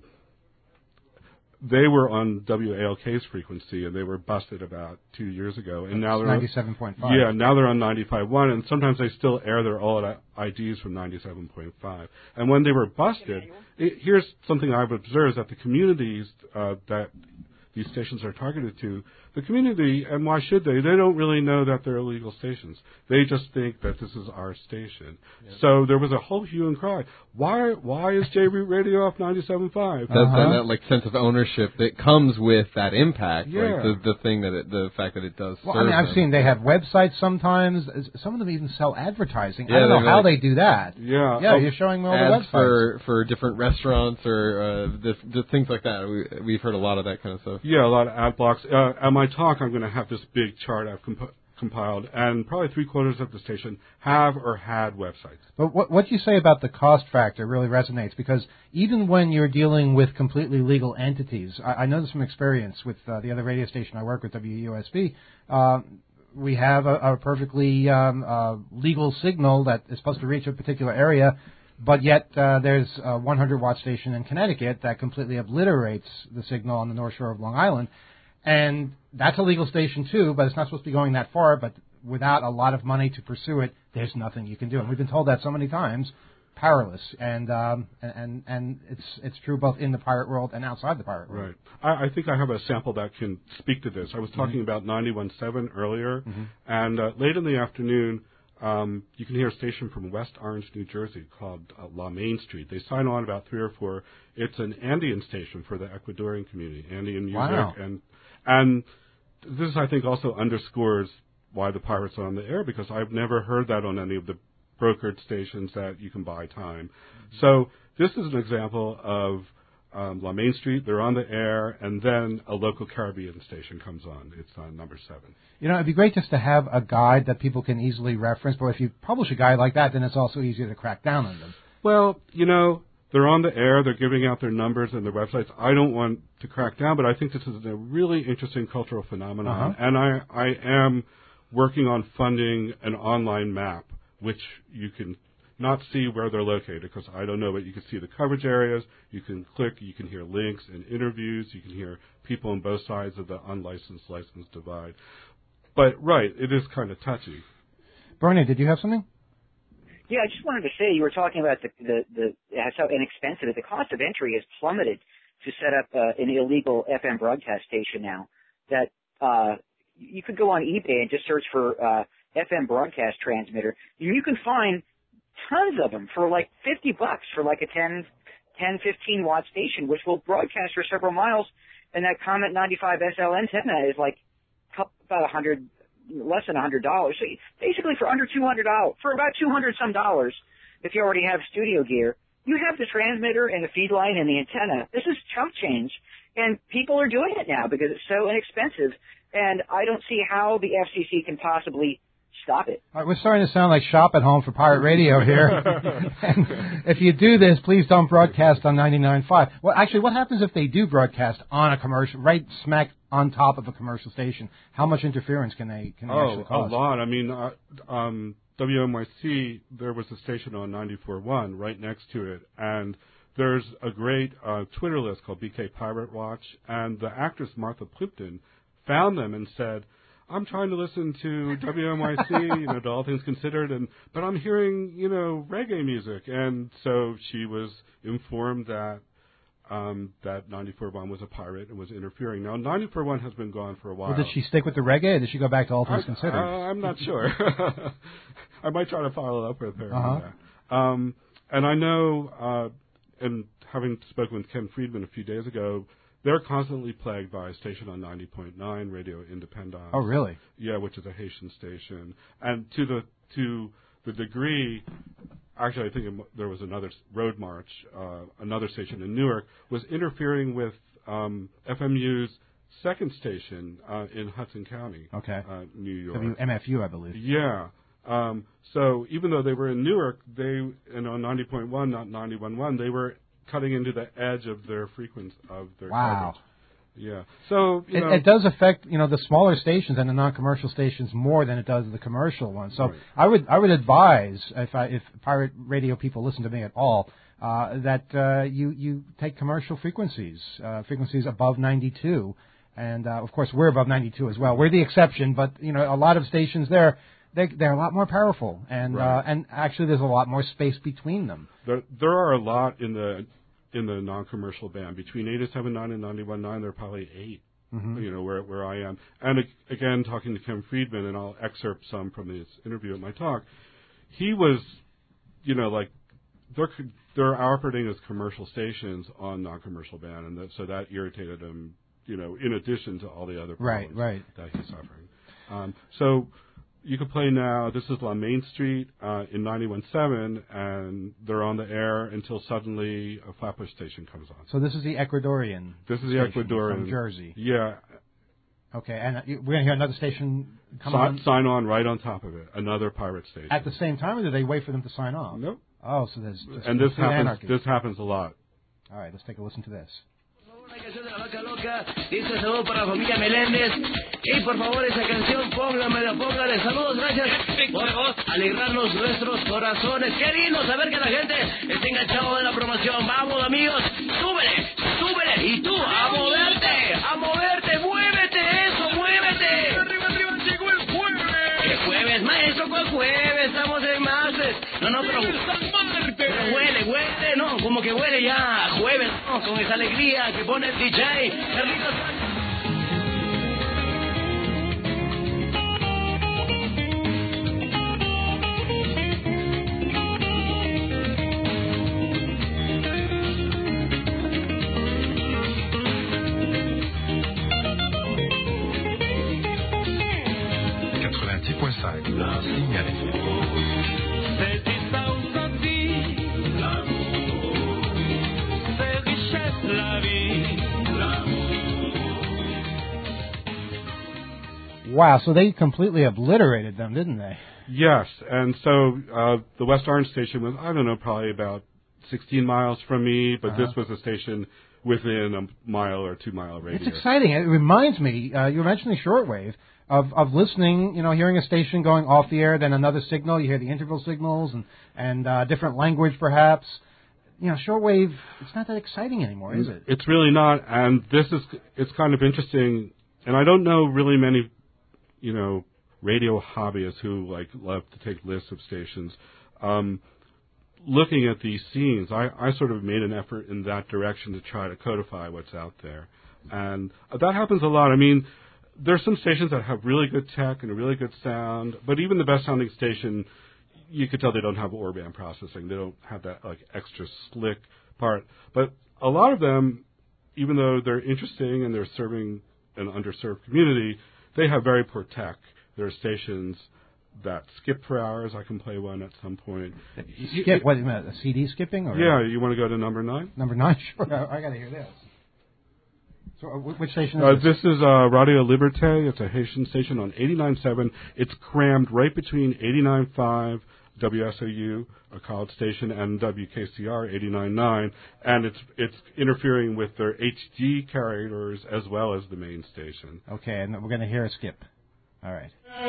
they were on WALK's frequency, and they were busted about 2 years ago, and now they're 97.5. Yeah, now they're on 95.1, and sometimes they still air their old IDs from 97.5. And when they were busted, here's something I've observed, that the communities that these stations are targeted to, the community, and why should they? They don't really know that they're illegal stations. They just think that this is our station. Yep. So there was a whole hue and cry. Why is J-Root Radio off 97.5? That sense of ownership that comes with that impact, the thing that the fact that it does. Well, serve I've them. seen they have websites sometimes. Some of them even sell advertising. I don't know how they do that. Yeah, you're showing me all ads the websites for different restaurants or the things like that. We've heard a lot of that kind of stuff. Yeah, a lot of ad blocks. At my talk, I'm going to have this big chart I've compiled, and probably 3/4 of the station have or had websites. But what you say about the cost factor really resonates, because even when you're dealing with completely legal entities, I know this from experience with the other radio station I work with, WUSB. We have a perfectly legal signal that is supposed to reach a particular area, but yet there's a 100-watt station in Connecticut that completely obliterates the signal on the North Shore of Long Island. And that's a legal station, too, but it's not supposed to be going that far. But without a lot of money to pursue it, there's nothing you can do. And we've been told that so many times, powerless. And it's true both in the pirate world and outside the pirate world. Right. I think I have a sample that can speak to this. I was talking about 91.7 earlier, and late in the afternoon, you can hear a station from West Orange, New Jersey called La Main Street. They sign on about 3 or 4. It's an Andean station for the Ecuadorian community, Andean music. Wow. And this, I think, also underscores why the pirates are on the air, because I've never heard that on any of the brokered stations that you can buy time. So this is an example of La Main Street. They're on the air, and then a local Caribbean station comes on. It's on number 7. It'd be great just to have a guide that people can easily reference, but if you publish a guide like that, then it's also easier to crack down on them. Well, they're on the air, they're giving out their numbers and their websites. I don't want to crack down, but I think this is a really interesting cultural phenomenon. And I am working on funding an online map, which you can not see where they're located, because I don't know, but you can see the coverage areas, you can click, you can hear links and interviews, you can hear people on both sides of the unlicensed, licensed divide. But, it is kind of touchy. Bernie, did you have something? Yeah, I just wanted to say, you were talking about how inexpensive it. The cost of entry has plummeted to set up an illegal FM broadcast station now. That you could go on eBay and just search for FM broadcast transmitter. You can find tons of them for like $50 for like a 10, 15 watt station, which will broadcast for several miles. And that Comet 95 SL antenna is like about less than $100. So basically for under $200, for about $200 some dollars, if you already have studio gear, you have the transmitter and the feed line and the antenna. This is chump change, and people are doing it now because it's so inexpensive. And I don't see how the FCC can possibly stop it. All right, we're starting to sound like Shop at Home for pirate radio here. And if you do this, please don't broadcast on 99.5. Well, actually, what happens if they do broadcast on a commercial, right smack on top of a commercial station? How much interference can they actually cause? A lot. I mean, WNYC, there was a station on 94.1 right next to it, and there's a great Twitter list called BK Pirate Watch, and the actress Martha Plimpton found them and said, I'm trying to listen to WNYC, to All Things Considered, but I'm hearing, reggae music. And so she was informed that that 94.1 was a pirate and was interfering. Now, 94.1 has been gone for a while. Well, did she stick with the reggae, or did she go back to All Things Considered? I'm not sure. I might try to follow up with her on that. And I know, and having spoken with Ken Friedman a few days ago, they're constantly plagued by a station on 90.9, Radio Independence. Oh, really? Yeah, which is a Haitian station. And to the degree, actually, I think there was another Road March, another station in Newark, was interfering with FMU's second station in Hudson County, New York. WMFU, I believe. Yeah. So even though they were in Newark, on 90.1, not 91.1, they were cutting into the edge of their frequency of their coverage. Yeah. So it does affect the smaller stations and the non-commercial stations more than it does the commercial ones. So right. I would advise if pirate radio people listen to me at all that you take commercial frequencies above 92, and of course we're above 92 as well. We're the exception, but a lot of stations there. They're a lot more powerful, and and actually there's a lot more space between them. There are a lot in the non-commercial band between 87.9 and 91.9. There are probably 8. Mm-hmm. Where I am, and again talking to Ken Friedman, and I'll excerpt some from his interview at my talk. He was, like they're operating as commercial stations on non-commercial band, and so that irritated him. In addition to all the other problems that he's suffering. So. You can play now, this is La Main Street in 91.7, and they're on the air until suddenly a Flatbush station comes on. So this is the Ecuadorian from Jersey. Yeah. Okay, and we're going to hear another station come on? Sign on right on top of it, another pirate station. At the same time, or do they wait for them to sign off? Nope. Oh, so there's anarchy. This happens a lot. All right, let's take a listen to this. Una canción de la vaca loca, dice saludo para la familia Meléndez. Y por favor esa canción póngale. Saludos, gracias por alegrarnos nuestros corazones. Qué lindo saber que la gente está enganchado de la promoción. Vamos amigos, súbele. Y tú, a moverte, muévete, eso, muévete. Arriba, llegó el jueves. ¿Qué jueves, maestro? ¿Cuál jueves? Estamos en martes. No, pero huele, no, como que huele ya a jueves, ¿no? Con esa alegría que pone el DJ. Carlitos Sánchez. La Signal Wow, so they completely obliterated them, didn't they? Yes, and so the West Orange station was, probably about 16 miles from me, but this was a station within a mile or 2 mile radius. It's exciting. It reminds me, you were mentioning shortwave, of listening, hearing a station going off the air, then another signal, you hear the interval signals and different language perhaps. Shortwave, it's not that exciting anymore, is it? It's really not, and it's kind of interesting, and I don't know really many, radio hobbyists who love to take lists of stations. Looking at these scenes, I sort of made an effort in that direction to try to codify what's out there. And that happens a lot. I mean, there's some stations that have really good tech and a really good sound, but even the best sounding station, you could tell they don't have OR-band processing. They don't have that like extra slick part. But a lot of them, even though they're interesting and they're serving an underserved community, they have very poor tech. There are stations that skip for hours. I can play one at some point. Skip? What, a CD skipping? Or yeah, you want to go to number 9? Number 9? Sure. I got to hear this. So which station is this? This is Radio Liberté. It's a Haitian station on 89.7. It's crammed right between 89.5, WSOU, a college station, and WKCR 89.9, and it's interfering with their HD carriers as well as the main station. Okay, and we're going to hear a skip. All right.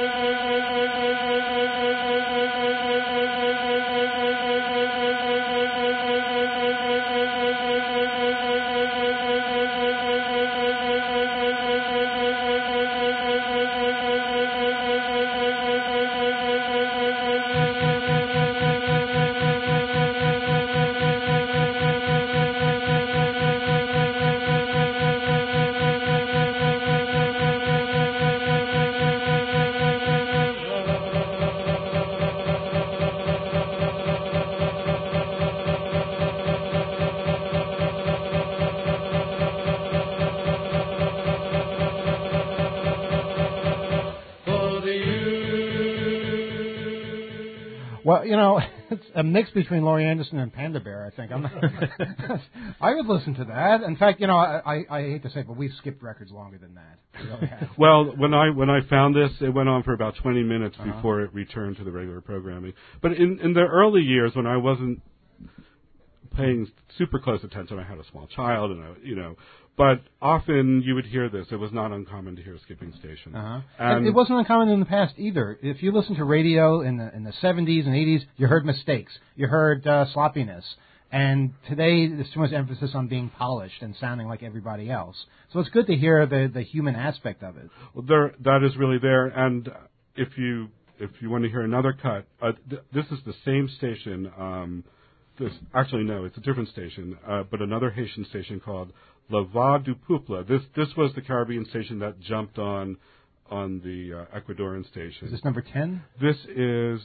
Well, you know, it's a mix between Laurie Anderson and Panda Bear, I think. I would listen to that. In fact, you know, I hate to say it, but we've skipped records longer than that. We really have. Well, when I found this, it went on for about 20 minutes before it returned to the regular programming. But in the early years, when I wasn't paying super close attention, I had a small child, and but often you would hear this. It was not uncommon to hear a skipping station. And it wasn't uncommon in the past either. If you listen to radio in the 70s and 80s, you heard mistakes. You heard sloppiness. And today, there's too much emphasis on being polished and sounding like everybody else. So it's good to hear the human aspect of it. Well, that is really there. And if you want to hear another cut, this is the same station. Actually, no, it's a different station, but another Haitian station called La Voix du Peuple. This was the Caribbean station that jumped on the Ecuadorian station. Is this number 10? This is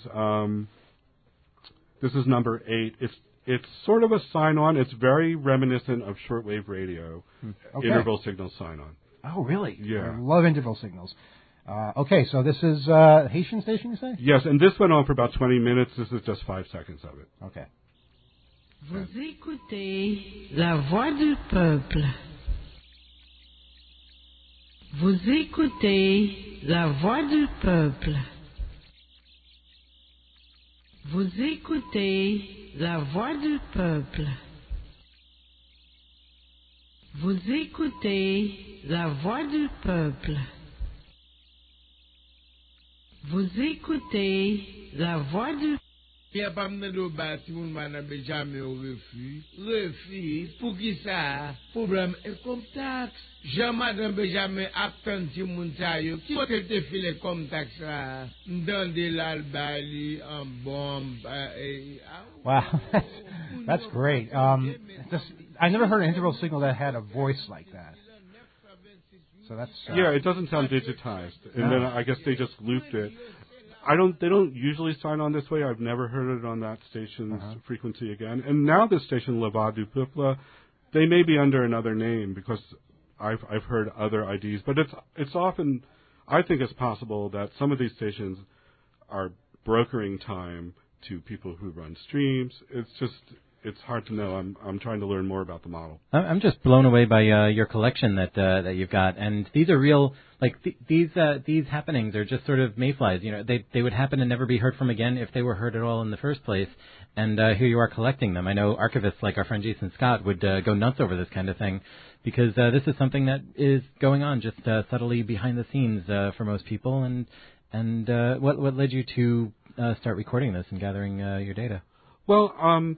number 8. It's sort of a sign-on. It's very reminiscent of shortwave radio, interval signal sign-on. Oh, really? Yeah. I love interval signals. Okay, so this is Haitian station, you say? Yes, and this went on for about 20 minutes. This is just 5 seconds of it. Okay. Vous écoutez la voix du peuple. Vous écoutez la voix du peuple. Vous écoutez la voix du peuple. Vous écoutez la voix du peuple. Vous écoutez la voix du peuple. Il n'y a pas de bas si vous n'avez jamais au refus. Refus, pour qui ça? Problème income tax. Jean-Madame Benjamin attend si moun sa yo. Qui peut te filer comme tax là? Dans de l'albali, en bombe. Wow, that's great. I never heard an interval signal that had a voice like that. So that's yeah, it doesn't sound digitized, and then I guess they just looped it. They don't usually sign on this way. I've never heard it on that station's frequency again. And now this station, La Voix du Peuple, they may be under another name because I've heard other IDs. But it's often, I think it's possible that some of these stations are brokering time to people who run streams. It's hard to know. I'm trying to learn more about the model. I'm just blown away by your collection that you've got, and these are real. Like these happenings are just sort of mayflies. You know, they would happen and never be heard from again if they were heard at all in the first place. And here you are collecting them. I know archivists like our friend Jason Scott would go nuts over this kind of thing because this is something that is going on just subtly behind the scenes for most people. And what led you to start recording this and gathering your data? Well,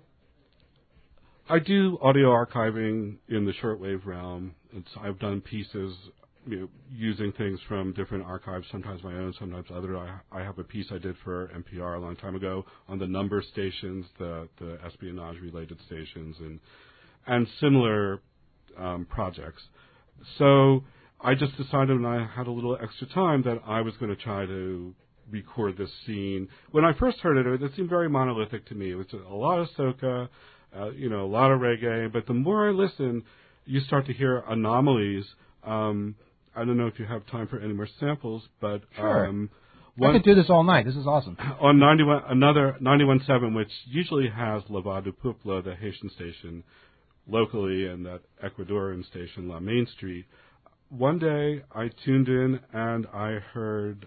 I do audio archiving in the shortwave realm. I've done pieces using things from different archives, sometimes my own, sometimes other. I have a piece I did for NPR a long time ago on the number stations, the espionage-related stations, and similar projects. So I just decided when I had a little extra time that I was going to try to record this scene. When I first heard it seemed very monolithic to me. It was a lot of soca, a lot of reggae. But the more I listen, you start to hear anomalies. I don't know if you have time for any more samples, but sure. I could do this all night. This is awesome. On 91.7, which usually has La Voix du Peuple, the Haitian station locally, and that Ecuadorian station, La Main Street. One day I tuned in and I heard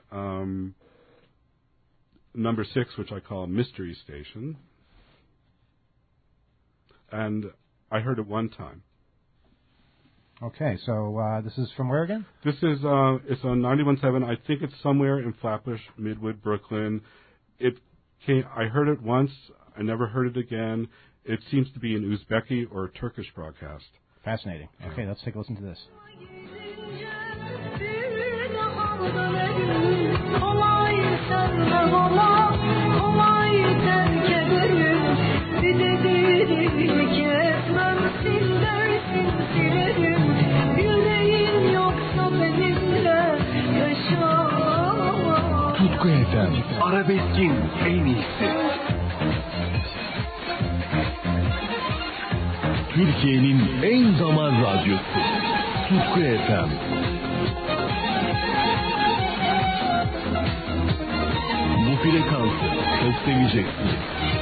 number 6, which I call Mystery Station, and I heard it one time. Okay, so this is from where again? This is it's on 91.7. I think it's somewhere in Flatbush, Midwood, Brooklyn. I heard it once. I never heard it again. It seems to be an Uzbeki or Turkish broadcast. Fascinating. Okay, let's take a listen to this. Tutku FM, arabeskin en iyisi. Türkiye'nin en zaman radyosu. Tutku FM. Bu frekansı çok seveceksiniz.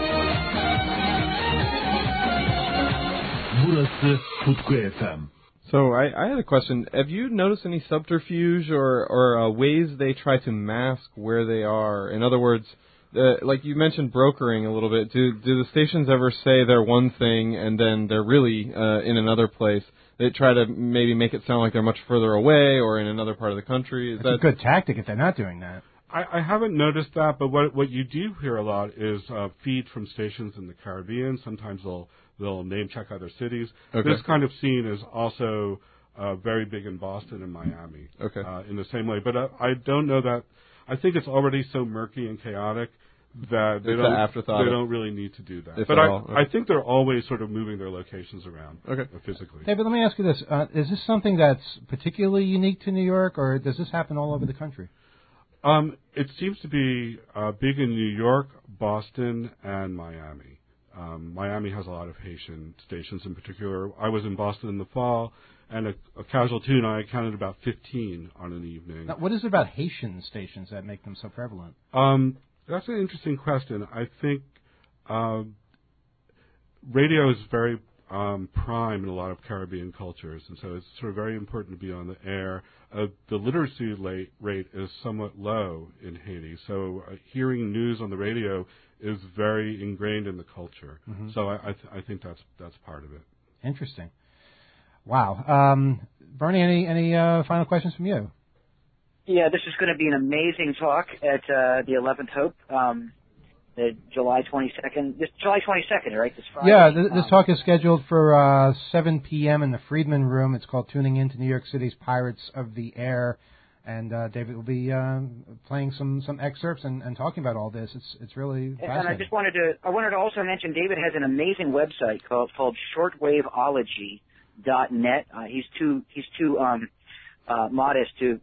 Burası Tutku FM. So I had a question. Have you noticed any subterfuge or ways they try to mask where they are? In other words, like you mentioned brokering a little bit. Do the stations ever say they're one thing and then they're really in another place? They try to maybe make it sound like they're much further away or in another part of the country. That's a good tactic if they're not doing that. I haven't noticed that, but what you do hear a lot is feed from stations in the Caribbean. Sometimes they'll name check other cities. Okay. This kind of scene is also very big in Boston and Miami. Okay. In the same way, but I don't know that. I think it's already so murky and chaotic that they don't really need to do that. But I think they're always sort of moving their locations around physically. David, let me ask you this: is this something that's particularly unique to New York, or does this happen all over the country? It seems to be big in New York, Boston, and Miami. Miami has a lot of Haitian stations in particular. I was in Boston in the fall, and a casual tune, I counted about 15 on an evening. Now, what is it about Haitian stations that make them so prevalent? That's an interesting question. I think radio is very prime in a lot of Caribbean cultures, and so it's sort of very important to be on the air. The literacy rate is somewhat low in Haiti, so hearing news on the radio is very ingrained in the culture. Mm-hmm. So I think that's part of it. Interesting. Wow. Bernie, any final questions from you? Yeah, this is going to be an amazing talk at the 11th Hope, the July 22nd. This July 22nd, right? This Friday. Yeah, this talk is scheduled for 7 p.m. in the Friedman Room. It's called Tuning In to New York City's Pirates of the Air. And David will be playing some excerpts and talking about all this. It's really fascinating. And I wanted to also mention David has an amazing website called shortwaveology.net. He's too modest to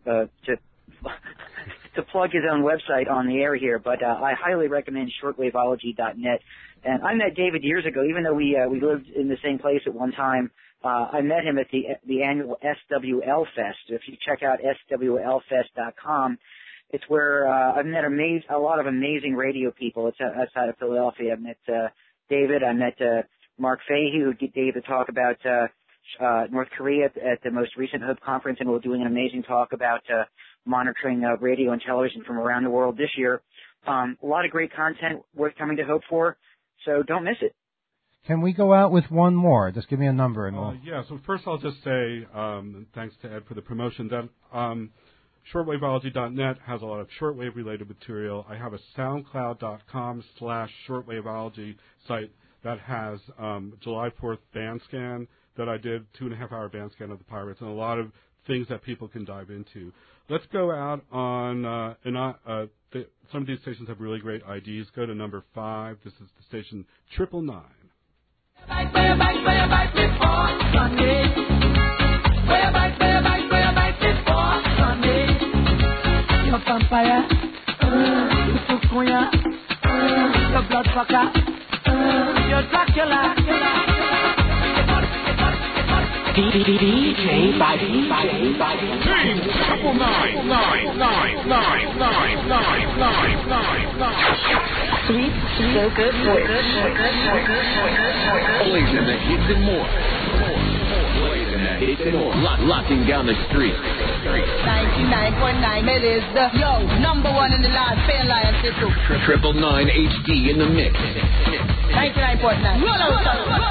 plug his own website on the air here, but I highly recommend shortwaveology.net. And I met David years ago, even though we lived in the same place at one time. I met him at the annual SWL Fest. If you check out swlfest.com, it's where I've met a lot of amazing radio people. It's outside of Philadelphia. I met David. I met Mark Fahey, who gave a talk about North Korea at the most recent Hope Conference, and we're doing an amazing talk about monitoring radio and television from around the world this year. A lot of great content worth coming to Hope for, so don't miss it. Can we go out with one more? Just give me a number. And we'll... Yeah, so first I'll just say, thanks to Ed for the promotion, that shortwaveology.net has a lot of shortwave-related material. I have a soundcloud.com/shortwaveology site that has July 4th band scan that I did, 2.5-hour band scan of the Pirates, and a lot of things that people can dive into. Let's go out on, some of these stations have really great IDs. Go to number 5. This is the station 999. Tukuya, the blood fucker, your Dracula. DJ Body. Team Triple 9. Sweet, so good. Blazing the hits and more. Blazing the hits and more. Locking down the street. 99.9, it is the number one in the land, Fair Lion System. 999 HD in the mix. 99.9. Roll out.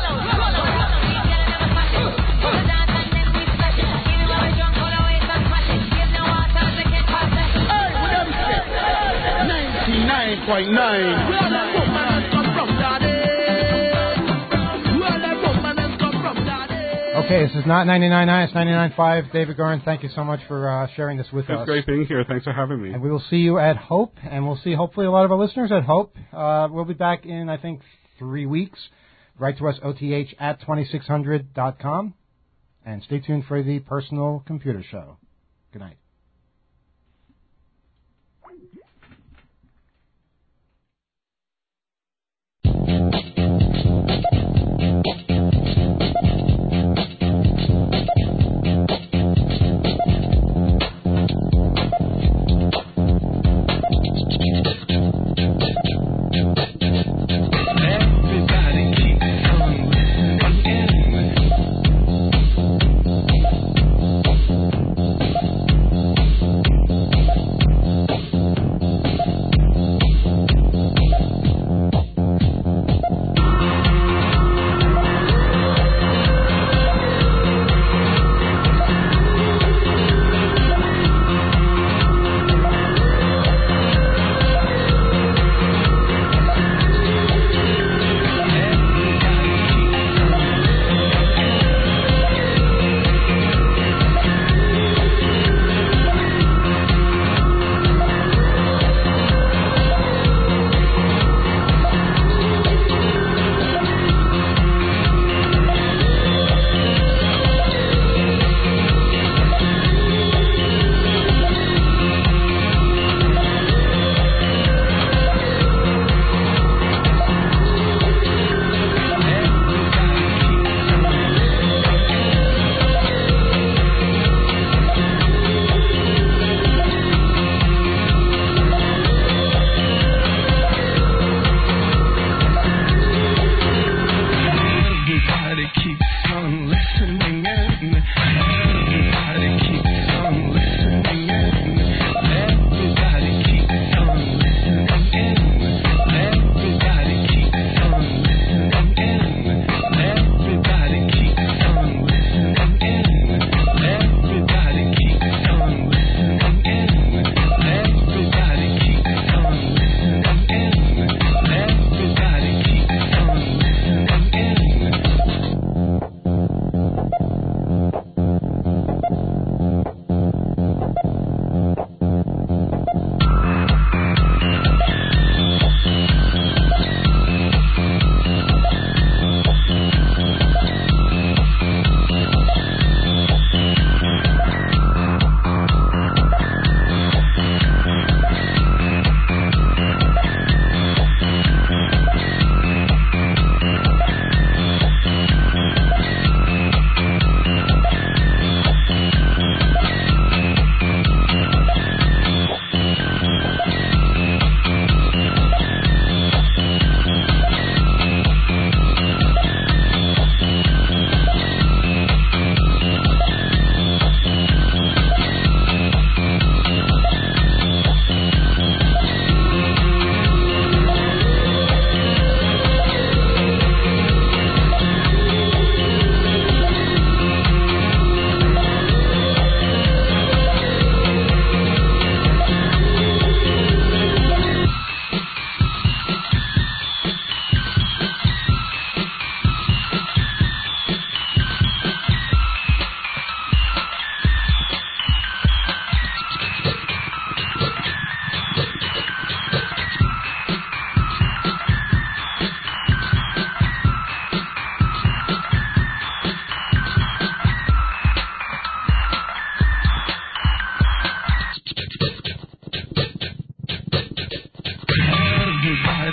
Okay, this is not 99.9, it's 99.5. David Gurn, thank you so much for sharing this with us. It's great being here. Thanks for having me. And we will see you at Hope, and we'll see hopefully a lot of our listeners at Hope. We'll be back in, I think, 3 weeks. Write to us, oth@2600.com. And stay tuned for the Personal Computer Show. Good night.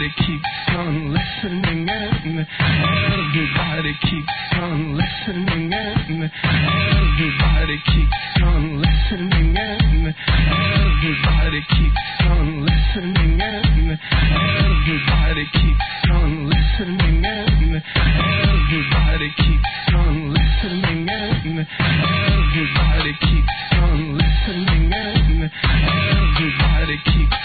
Everybody keeps on listening and everybody keeps on listening and everybody keeps on listening and everybody keeps on listening and everybody keeps on listening and everybody keeps on listening and everybody keeps on listening and everybody keeps